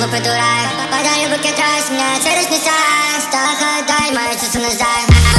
глупый дурак. Подарю букет роз, мне цель снеса. Стала холодать, мое чувство назад.